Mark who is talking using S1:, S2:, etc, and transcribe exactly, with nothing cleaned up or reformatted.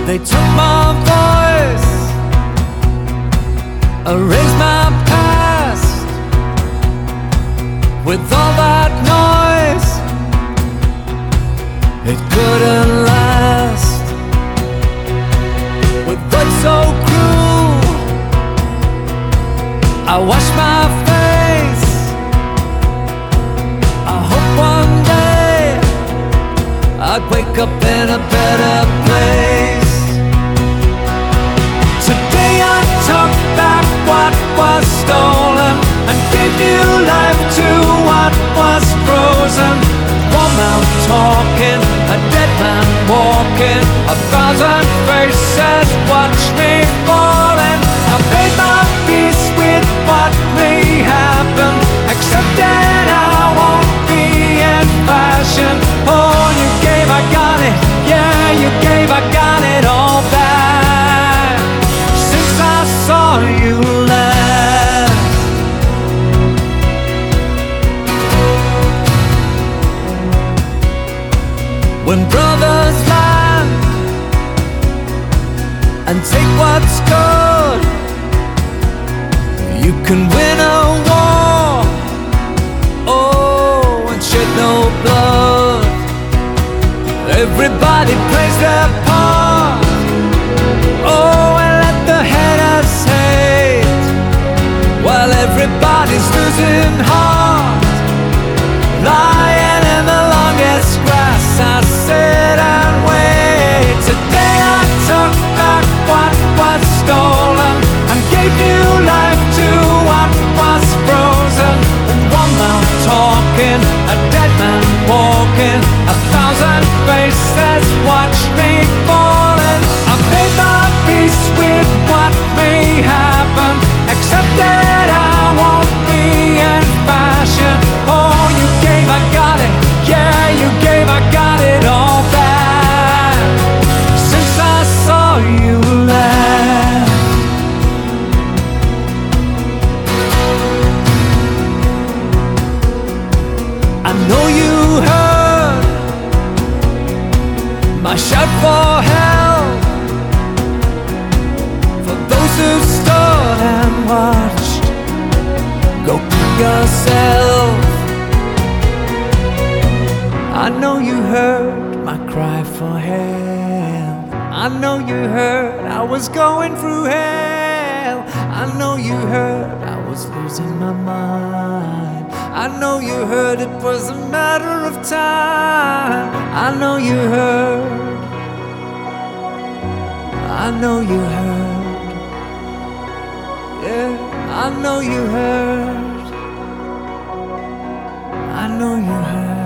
S1: They took my voice, erased my past. With all that noise, it couldn't last. With words so cruel, I wash my face. I hope one day I'd wake up in a better place. Today I took back what was stolen and gave new life to what was frozen. One mouth talking, a dead man walking, a thousand faces watch me falling. I made my peace with what may happen, except that I won't be in fashion. Oh, you gave, I got it, yeah, you gave, I got it all back. Since I saw you last, when brothers land and take what's good, you can win a war, oh, and shed no blood. Everybody plays their part, oh, and let the haters hate, while everybody's losing heart. Lying in the longest grass, I sit and wait. Today I took back what was stolen and gave new life to what was frozen. One mouth talking, a dead man walking, a thousand faces watch me falling. I made my peace with what may happen, except that I won't be in fashion. Oh, you gave, I got it, yeah, you gave, I got it all back. Since I saw you last, I know you heard my shout for help, for those who stood and watched. Go pick yourself. I know you heard my cry for help. I know you heard I was going through hell. I know you heard I was losing my mind. I know you heard it was a matter of time. I know you heard, I know you heard, yeah, I know you heard, I know you heard.